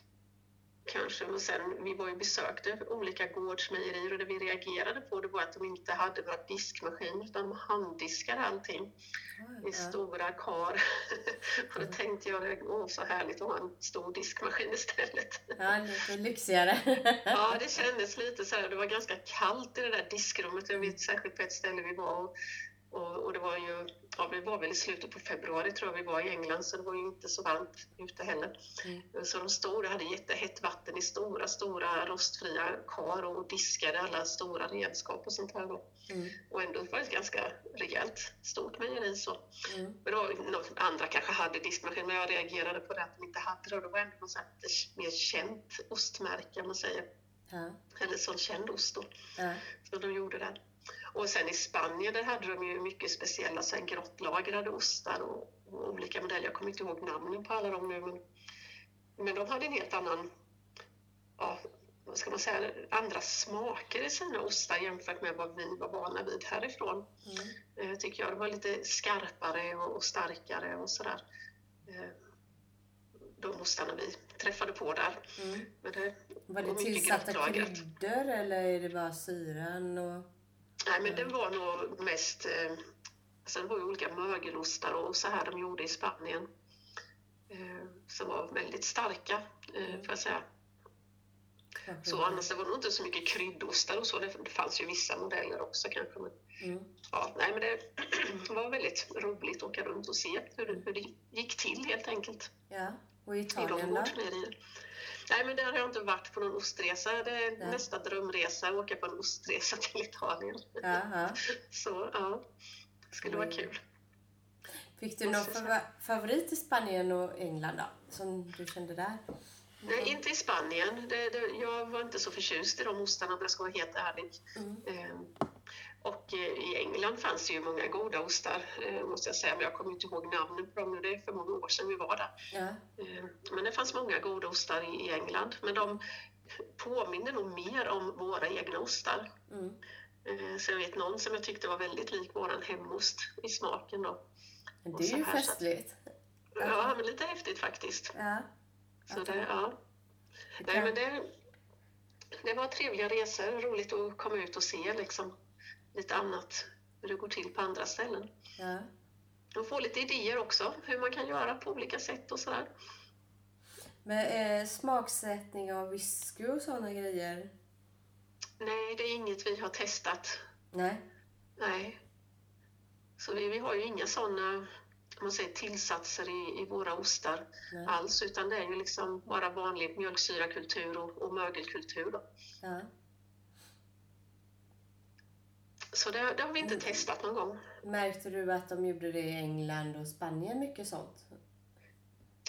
kanske. Och sen, vi var ju besökte olika gårdsmejerier och det vi reagerade på det var att de inte hade några diskmaskiner utan de handdiskade allting. I stora kar. Och då tänkte jag, det åh så härligt att ha en stor diskmaskin istället. Ja, lite lyxigare. Ja, det kändes lite så här. Det var ganska kallt i det där diskrummet. Jag vet särskilt på ett ställe vi var. Och, och, och det var ju, ja, vi var väl i slutet på februari tror jag vi var i England. Så det var ju inte så varmt ute heller. Mm. Så de stora hade jättehett vatten i stora, stora rostfria kar och diskade alla stora redskap och sånt här då. Mm. Och ändå var det ett ganska rejält stort mejeri så. Mm. Men då, andra kanske hade diskmaskin, men jag reagerade på det att de inte hade det. Och det var ändå något så här mer känt ostmärke, om man säger. Ja. Eller sån känd ost då. Ja. Så de gjorde det. Och sen i Spanien, där hade de ju mycket speciella så här, grottlagrade ostar och, och olika modeller. Jag kommer inte ihåg namnen på alla dem nu, men, men de hade en helt annan, ja, vad ska man säga, andra smaker i sina ostar jämfört med vad vi var vana vid härifrån. Mm. Eh, tycker jag. Det var lite skarpare och, och starkare och sådär. Eh, de ostarna vi träffade på där. Mm. Men det var det tillsatta kryddor eller är det bara syran? Och... Nej, men det var nog mest, eh, alltså det var ju olika mögelostar och så här de gjorde i Spanien. Eh, som var väldigt starka, eh, får jag säga. Mm. Så annars det var nog inte så mycket kryddostar och så. Det, det fanns ju vissa modeller också kanske. Men, mm. ja, nej, men det var väldigt roligt att åka runt och se hur, hur det gick till helt enkelt. Ja, och i Italien då? Nej, men där har jag inte varit på någon ostresa. Det är Nej. nästa drömresa, att åka på en ostresa till Italien. Aha. Så ja, det skulle mm. vara kul. Fick du någon fav- favorit i Spanien och England då, som du kände där? Nej, inte i Spanien. Det, det, jag var inte så förtjust i de ostarna om jag ska vara helt ärlig. Mm. Ehm, och i England fanns det ju många goda ostar, eh, måste jag säga. Men jag kommer inte ihåg namnen på dem nu. Det är för många år sedan vi var där. Ja. Ehm, men det fanns många goda ostar i, i England. Men de påminner nog mer om våra egna ostar. Mm. Ehm, så jag vet någon som jag tyckte var väldigt lik våran hemost i smaken då. Det är ju här, festligt. Så, ja, men lite häftigt faktiskt. Ja. Så det, ja. Nej, men det, det var trevliga resor, roligt att komma ut och se liksom lite annat, hur det går till på andra ställen. Ja. Och få lite idéer också, hur man kan göra på olika sätt och sådär. Men eh, smaksättning av whisky och sådana grejer? Nej, det är inget vi har testat. Nej. Nej. Så vi, vi har ju inga sådana, man säger, tillsatser i, i våra ostar. Nej. Alls, utan det är ju liksom bara vanlig mjölksyrakultur och, och mögelkultur då. Ja. Så det, det har vi inte mm. testat någon gång. Märkte du att de gjorde det i England och Spanien, mycket sånt?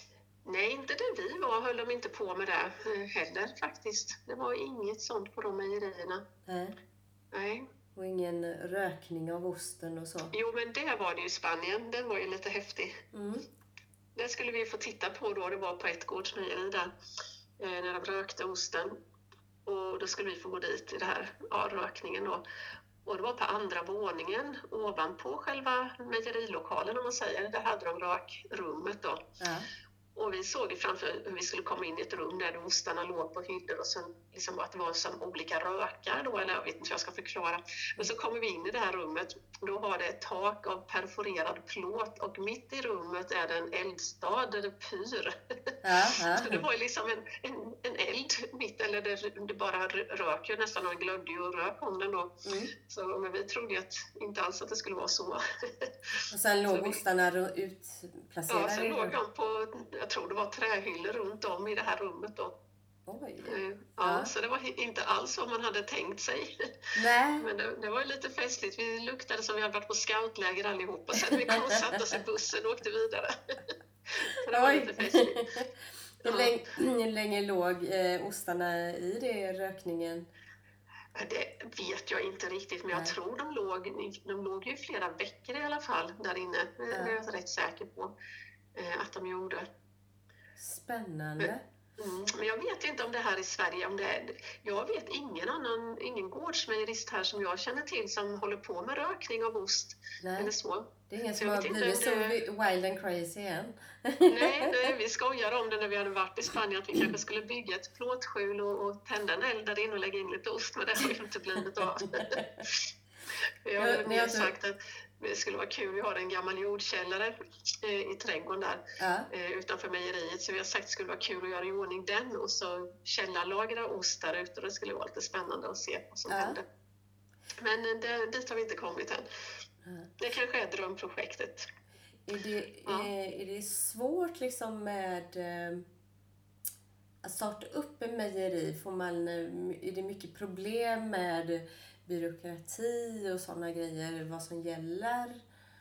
Nej, inte där vi var höll de inte på med det eh, heller faktiskt. Det var inget sånt på de mejerierna. Nej. Nej. Och ingen rökning av osten och så? Jo, men det var det ju i Spanien. Den var ju lite häftig. Mm. Det skulle vi få titta på då. Det var på ett gårdsmejeri där. Eh, när de rökte osten. Och då skulle vi få gå dit i det här ja, rökningen då. Och det var på andra våningen ovanpå själva mejerilokalen om man säger. Där hade de rökrummet då. Ja. Och vi såg ju framför hur vi skulle komma in i ett rum där ostarna låg på hyllor och sen liksom att det var som olika rökar då, eller jag vet inte hur jag ska förklara. Men så kommer vi in i det här rummet, då har det ett tak av perforerad plåt och mitt i rummet är det en eldstad där det pyr. Ja, ja. Så det var ju liksom en, en, en eld mitt, eller det, det bara rök ju nästan, och glödde ju och rök om den då. Mm. Så, men vi trodde ju att, inte alls att det skulle vara så. Och sen låg vi, ostarna utplacerade? Ja, sen låg de på, jag tror det var trähyllor runt om i det här rummet då. Oj. Ja, Ja. Så det var inte alls vad man hade tänkt sig. Nej. Men det, det var ju lite festligt. Vi luktade som vi hade varit på scoutläger allihopa. Sen vi kom och satte oss i bussen och åkte vidare. Så det var Oj. lite festligt. Hur, Ja. länge, hur länge låg eh, ostarna i det rökningen? Det vet jag inte riktigt, men jag Nej. tror de låg, de låg ju flera veckor i alla fall där inne. Det är jag rätt säker på eh, att de gjorde. Spännande. Mm, men jag vet inte om det här i Sverige, om det är, jag vet ingen annan, ingen gårdsmejerist här som jag känner till som håller på med rökning av ost Nej. eller så. Det är ingen Så som jag har vet inte blivit så om det- wild and crazy än. Nej, nej, vi skojade om det när vi hade varit i Spanien att vi kanske skulle bygga ett plåtskjul och, och tända en eld där inne och lägga in lite ost, men det har ju inte blivit av. Jag har Ja, ju ni har mer inte- sagt att det skulle vara kul, vi har en gammal jordkällare eh, i trädgården där. Ja. eh, utanför mejeriet, så vi har sagt att det skulle vara kul att göra i ordning den och så källarlagra ost där ute, och det skulle vara lite spännande att se vad som Ja. händer. Men eh, det, dit har vi inte kommit än. Ja. Det kanske är drömprojektet. Är det, Ja. är, är det svårt liksom med eh, att starta upp en mejeri? Får man, eh, är det mycket problem med byråkrati och sådana grejer, vad som gäller?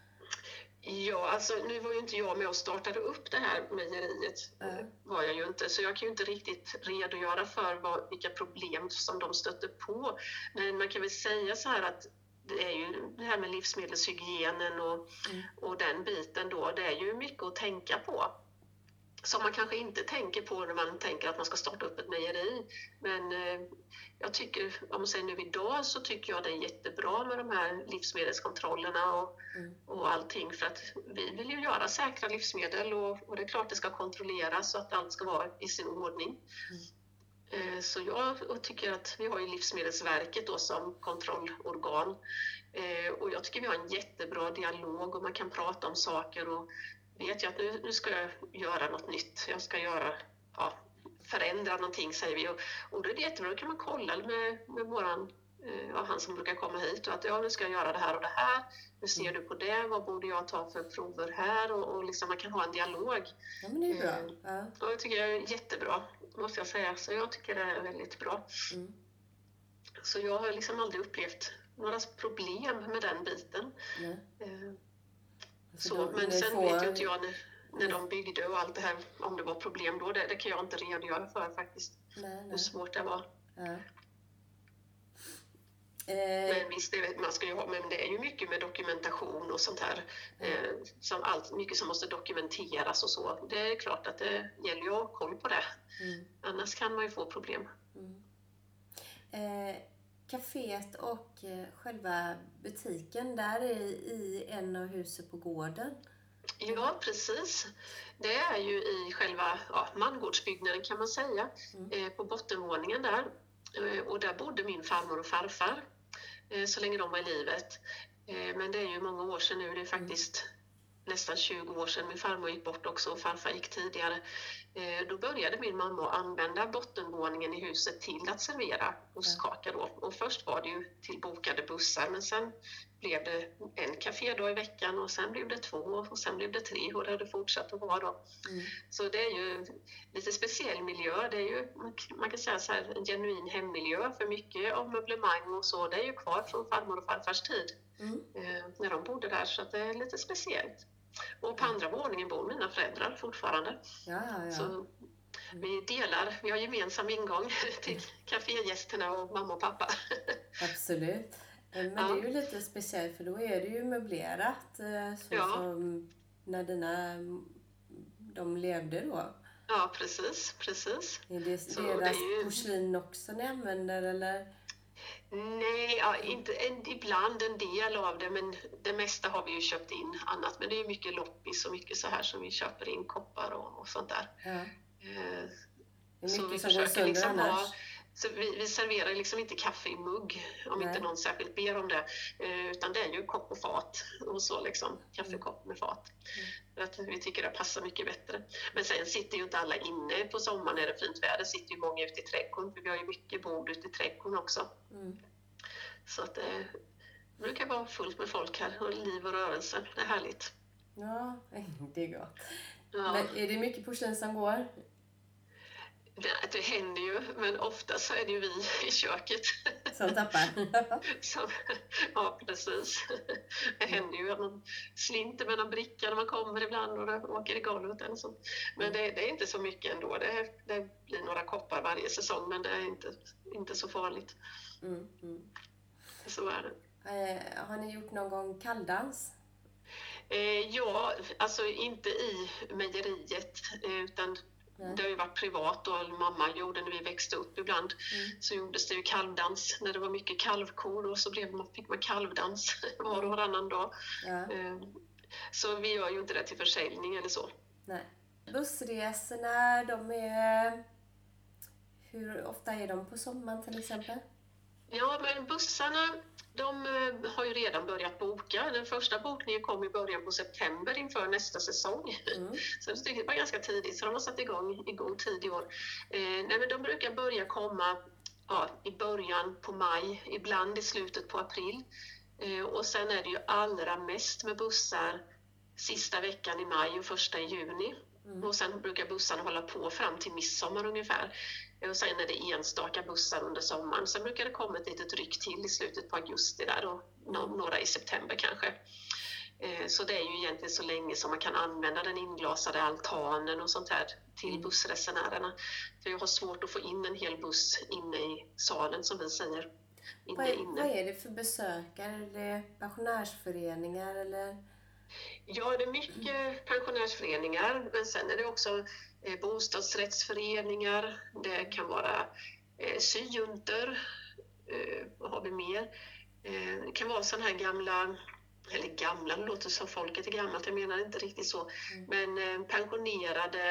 Ja, alltså nu var ju inte jag med och startade upp det här mejeriet, Mm. var jag ju inte, så jag kan ju inte riktigt redogöra för vad, vilka problem som de stötte på. Men man kan väl säga så här att det är ju det här med livsmedelshygienen och, Mm. och den biten då, det är ju mycket att tänka på. Som man kanske inte tänker på när man tänker att man ska starta upp ett mejeri. Men eh, jag tycker, om man säger nu idag, så tycker jag det är jättebra med de här livsmedelskontrollerna och, Mm. och allting. För att vi vill ju göra säkra livsmedel och, och det är klart det ska kontrolleras så att allt ska vara i sin ordning. Eh, så jag och tycker att vi har ju Livsmedelsverket då som kontrollorgan. Eh, och jag tycker vi har en jättebra dialog och man kan prata om saker och vet jag att nu, nu ska jag göra något nytt. Jag ska göra, ja, förändra någonting säger vi. Och, och då är det jättebra, då kan man kolla med, med våran, eh, ja, han som brukar komma hit och att ja, nu ska jag göra det här och det här. Hur ser du på det? Vad borde jag ta för prover här? Och, och liksom man kan ha en dialog. Ja, men det är bra. Mm. Ja. Och det tycker jag är jättebra, måste jag säga. Så jag tycker det är väldigt bra. Mm. Så jag har liksom aldrig upplevt några problem med den biten. Nej. Eh, Så Så, då- men ni sen får- vet ju inte jag när, när de byggde och allt det här, om det var problem då, det, det kan jag inte redogöra för faktiskt, Nej, hur nej. svårt det var. Ja. Eh, Men visst, det, man ska ju ha, men det är ju mycket med dokumentation och sånt här, eh, som allt, mycket som måste dokumenteras och så. Det är klart att det gäller ju att ha koll på det, mm. annars kan man ju få problem. Mm. Eh, Caféet och eh, själva butiken där är i en av husen på gården. Ja, precis. Det är ju i själva ja, mangårdsbyggnaden kan man säga, Mm. eh, på bottenvåningen där. Eh, och där bodde min farmor och farfar eh, så länge de var i livet. Eh, men det är ju många år sedan nu, det är faktiskt nästan tjugo år sedan. Min farmor gick bort också och farfar gick tidigare. Eh, då började min mamma att använda bottenvåningen i huset till att servera ostkaka då. Och först var det ju till bokade bussar, men sen blev det en kafédag i veckan och sen blev det två och sen blev det tre och det hade fortsatt att vara då. Mm. Så det är ju lite speciell miljö. Det är ju, man kan säga så här, en genuin hemmiljö för mycket av möblemang och så. Det är ju kvar från farmor och farfars tid Mm. eh, när de bodde där, så att det är lite speciellt. Och på andra våningen bor mina föräldrar fortfarande. Ja, ja, ja. Så vi delar, vi har gemensam ingång till kafégästerna och mamma och pappa. Absolut. Men Ja. det är ju lite speciellt för då är det ju möblerat eh, så Ja. som när dina de levde då. Ja, precis, precis. Är det Så deras det är ju- porslin också ni använder eller? Nej, ja, inte en, ibland en del av det, men det mesta har vi ju köpt in annat. Men det är mycket loppis och mycket så här som vi köper in, koppar och, och sånt där. Ja. Eh, Det är Så mycket vi som går försöker sönder liksom annars. ha, så vi, vi serverar liksom inte kaffe i mugg om Nej. inte någon särskilt ber om det, eh, utan det är ju kopp och fat och så liksom, kaffekopp med fat. För att vi tycker det passar mycket bättre. Men sen sitter ju inte alla inne på sommaren när det är fint väder, sitter ju många ute i trädgården, för vi har ju mycket bord ute i trädgården också. Mm. Så att det brukar vara fullt med folk här och liv och rörelse, det är härligt. Ja, det är gott. Ja. Men är det mycket porslin som går? Det, det händer ju, men ofta så är det ju vi i köket. Som tappar? Som, ja, precis. Det händer ju att man slinter med en bricka när man kommer ibland och det åker i golvet eller så. Men det, det är inte så mycket ändå. Det, det blir några koppar varje säsong, men det är inte, inte så farligt. Mm, mm. Så är det. Eh, har ni gjort någon gång kalldans? Eh, ja, alltså inte i mejeriet, eh, utan Nej. det har ju varit privat och mamma gjorde när vi växte upp ibland. Mm. Så gjordes det ju kalvdans när det var mycket kalvkor och så blev man, fick man kalvdans var och varannan dag. Ja. Eh, Så vi gör ju inte det till försäljning eller så. Nej. Bussresorna, de är... Hur ofta är de på sommaren till exempel? Ja, men bussarna, de eh, har ju redan börjat boka. Den första bokningen kom i början på september inför nästa säsong. Mm. Så det tycker jag var ganska tidigt, så de har satt igång i god tid i år. Eh, nej, men de brukar börja komma ja, i början på maj, ibland i slutet på april. Eh, och sen är det ju allra mest med bussar sista veckan i maj och första i juni. Mm. Och sen brukar bussarna hålla på fram till midsommar ungefär. Och sen är det enstaka bussar under sommaren. Sen brukar det komma ett litet ryck till i slutet på augusti där och några i september kanske. Eh, Så det är ju egentligen så länge som man kan använda den inglasade altanen och sånt här till Mm. bussresenärerna. För jag har svårt att få in en hel buss inne i salen som vi säger. Vad Inne, är, inne. vad är det för besökare? Är det pensionärsföreningar eller? Ja, det är mycket pensionärsföreningar, men sen är det också eh, bostadsrättsföreningar, det kan vara eh, syjuntor, eh, vad har vi mer? Eh, det kan vara sådana här gamla, eller gamla, det låter som folket är gammalt, jag menar inte riktigt så, Mm. men eh, pensionerade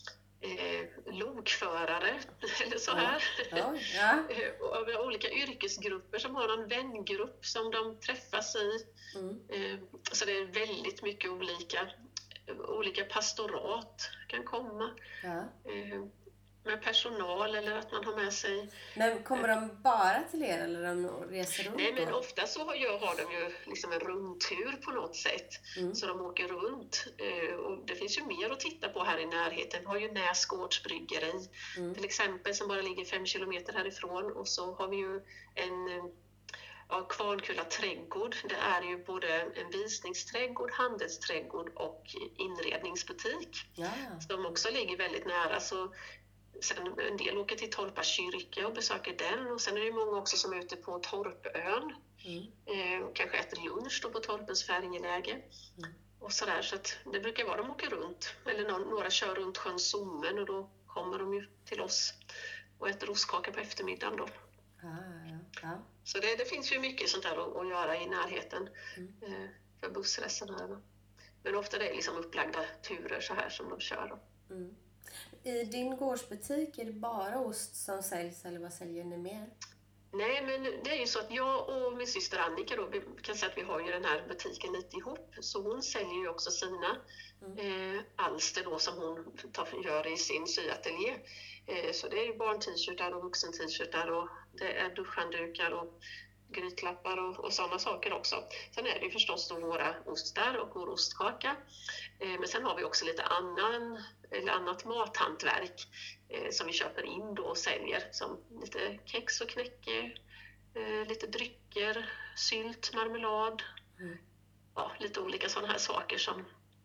eh, lokförare, eller så här. Ja, ja. Eh, och vi har olika yrkesgrupper som har en vängrupp som de träffas i. Mm. Eh, Så det är väldigt mycket olika, olika pastorat kan komma Ja. eh, med personal eller att man har med sig. Men kommer de bara till er eller de reser runt? Nej, men då? ofta så har, jag, har de ju liksom en rundtur på något sätt. Mm. Så de åker runt. Eh, Och det finns ju mer att titta på här i närheten. Vi har ju Näs gårdsbryggeri Mm. till exempel som bara ligger fem kilometer härifrån. Och så har vi ju en eh, ja, Kvarnkulla trädgård. Det är ju både en visningsträdgård, handelsträdgård och inredningsbutik Ja. som också ligger väldigt nära. Så sen en del åker till Torpa kyrka och besöker den, och sen är det många också som är ute på Torpön. Mm. Eh, kanske äter lunch då på Torpens färjeläge. Mm. Och sådär, så att det brukar vara de åker runt. Eller någon, några kör runt sjön Sommen och då kommer de ju till oss och äter ostkaka på eftermiddagen då. Ja, ja, ja. Så det, det finns ju mycket sånt där att, att göra i närheten Mm. eh, för bussresenärerna. Men ofta det är liksom upplagda turer så här som de kör då. Mm. I din gårdsbutik är det bara ost som säljs eller vad säljer ni mer? Nej, men det är ju så att jag och min syster Annika då, vi kan säga att vi har ju den här butiken lite ihop. Så hon säljer ju också sina Mm. eh, alster då som hon tar, gör i sin syateljé. Eh, så det är ju barn-t-shirtar och vuxen-t-shirtar och det är duschhanddukar och grytlappar och, och sådana saker också. Sen är det ju förstås då våra ostar och vår ostkaka. Eh, men sen har vi också lite annan, eller annat mathantverk eh, som vi köper in då och säljer. Som lite kex och knäcke, eh, lite drycker, sylt, marmelad. Mm. Ja, lite olika sådana här saker som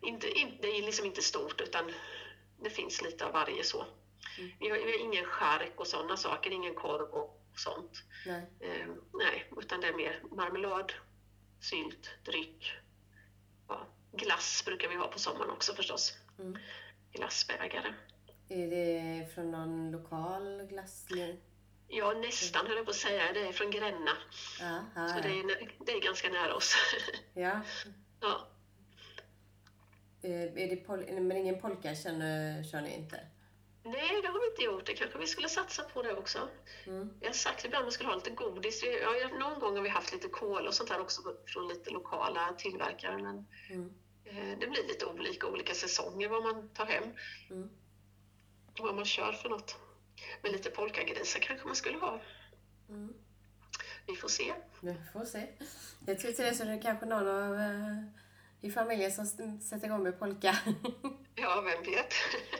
inte, inte, det är liksom inte stort, utan det finns lite av varje så. Mm. Vi, har, vi har ingen chark och sådana saker, ingen korv och sånt. Nej. Eh, nej, utan det är mer marmelad, sylt, dryck. Ja, glass brukar vi ha på sommaren också förstås. Mm. Glassbägare. Är det från någon lokal glassling? Ja, nästan höll jag på att säga. Det är från Gränna. Ja, ja, så det är, det är ganska nära oss. Ja. Ja. Är det pol- men ingen polka känner, kör ni inte? Nej, det har vi inte gjort. Det kanske vi skulle satsa på det också. Mm. Jag har sagt ibland att man skulle ha lite godis. Ja, någon gång har vi haft lite kol och sånt här också från lite lokala tillverkare. Men Mm. eh, det blir lite olika, olika säsonger vad man tar hem. Mm. Vad man kör för något. Men lite polkagrisar kanske man skulle ha. Mm. Vi får se. Vi får se. Jag tycker det är så det är kanske någon av uh, i familjen som sätter igång med polka. Ja, vem vet.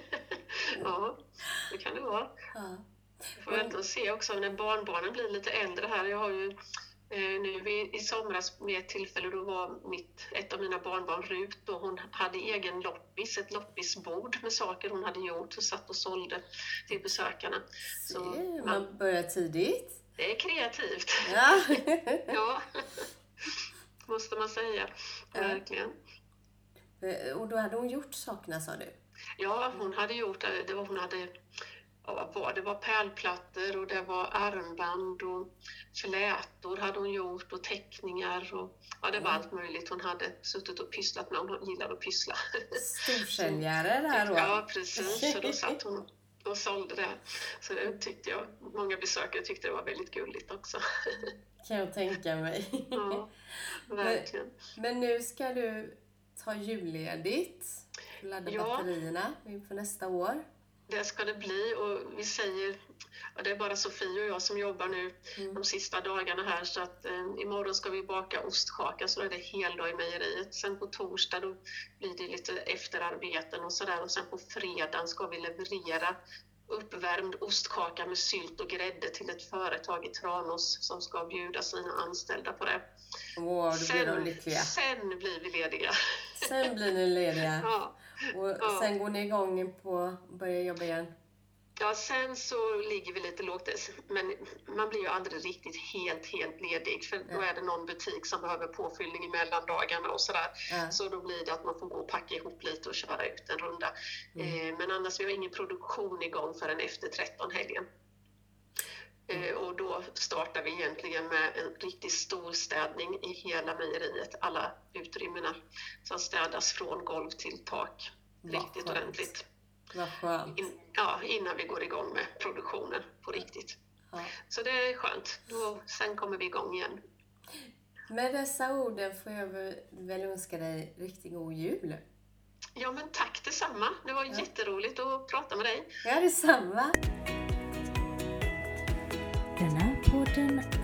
Ja, det kan det vara. Ja. Jag får vänta och se också när barnbarnen blir lite äldre här. Jag har ju eh, nu i, i somras med ett tillfälle då var mitt, ett av mina barnbarn Rut och hon hade egen loppis, ett loppisbord med saker hon hade gjort och satt och sålde till besökarna. Se, så man, man börjar tidigt. Det är kreativt. Ja. Ja, måste man säga. Verkligen. Och då hade hon gjort sakerna, sa du? Ja, hon hade gjort det. Var, hon hade, ja, vad var det? var pärlplattor och det var armband och flätor hade hon gjort och teckningar. Och, ja, det var Mm. allt möjligt. Hon hade suttit och pysslat med. Hon gillade att pyssla. Storsäljare där då? Ja, precis. Så då satt hon och sålde det. Så det tyckte jag, många besökare tyckte det var väldigt gulligt också. Kan jag tänka mig. Ja, verkligen. Men, men nu ska du ta julledigt, ladda Ja. batterierna inför nästa år. Det ska det bli och vi säger, ja, det är bara Sofie och jag som jobbar nu Mm. de sista dagarna här så att eh, imorgon ska vi baka ostkaka så är det heldag i mejeriet. Sen på torsdag då blir det lite efterarbeten och sådär och sen på fredagen ska vi leverera uppvärmd ostkaka med sylt och grädde till ett företag i Tranås som ska bjuda sina anställda på det. Åh, då blir de lyckliga. Sen blir vi lediga. Sen blir ni lediga. Ja. Och Ja. sen går ni igång på att börja jobba igen. Ja, sen så ligger vi lite lågt, men man blir ju aldrig riktigt helt, helt ledig för då är det någon butik som behöver påfyllning i mellandagarna och sådär. Ja. Så då blir det att man får gå och packa ihop lite och köra ut en runda. Mm. Eh, men annars vi har ingen produktion igång förrän efter tretton-helgen. Eh, och då startar vi egentligen med en riktigt stor städning i hela mejeriet, alla utrymmena som städas från golv till tak. Vad Riktigt skönt. ordentligt. Vad skönt. In, ja, innan vi går igång med produktionen på riktigt. Ja. Så det är skönt. Då, sen kommer vi igång igen. Med dessa orden får jag väl önska dig riktigt god jul. Ja, men tack detsamma. Det var Ja. jätteroligt att prata med dig. Ja, detsamma. Den här podden